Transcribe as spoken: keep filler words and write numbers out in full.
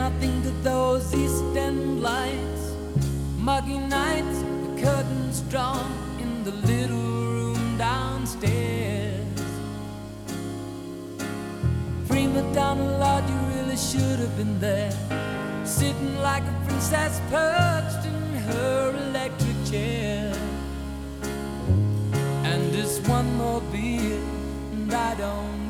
I think of those East End lights, muggy nights, the curtains drawn in the little room downstairs. Prima Donna, Lord, you really should have been there, sitting like a princess perched in her electric chair. And just one more beer and I don't